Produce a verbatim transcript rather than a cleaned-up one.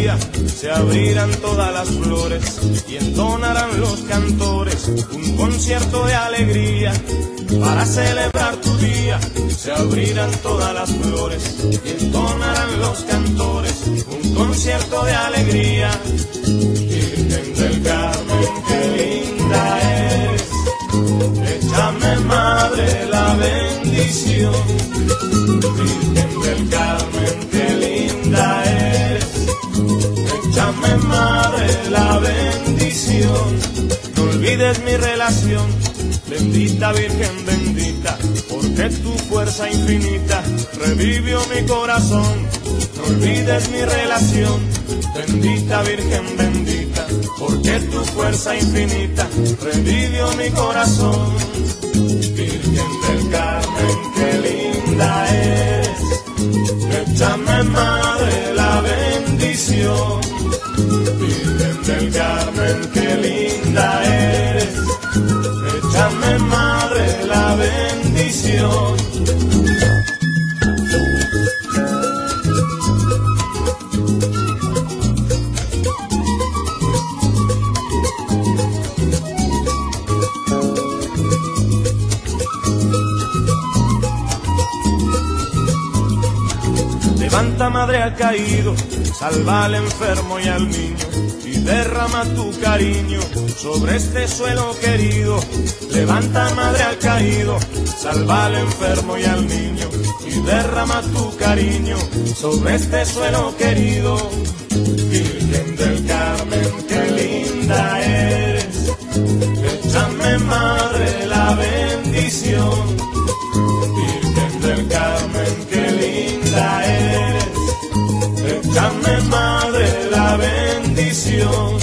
día se abrirán todas las flores y entonarán los cantores un concierto de alegría. Para celebrar tu día se abrirán todas las flores y entonarán los cantores un concierto de alegría. Virgen del Carmen, qué linda eres, échame, madre, la bendición. Virgen del Carmen, qué linda eres, échame, madre, la bendición. No olvides mi relación, bendita Virgen bendita, porque tu fuerza infinita revivió mi corazón. No olvides mi relación, bendita Virgen bendita, porque tu fuerza infinita revivió mi corazón. Virgen del Carmen, qué linda eres, échame, madre, la bendición. Virgen del Carmen, qué linda eres, échame, madre, la bendición. Levanta, madre, al caído, salva al enfermo y al niño, y derrama tu cariño sobre este suelo querido. Levanta, madre, al caído, salva al enfermo y al niño, y derrama tu cariño sobre este suelo querido. Virgen del Carmen, qué linda eres, échame, madre, la bendición. Virgen del Carmen, qué linda eres, échame, madre, la bendición.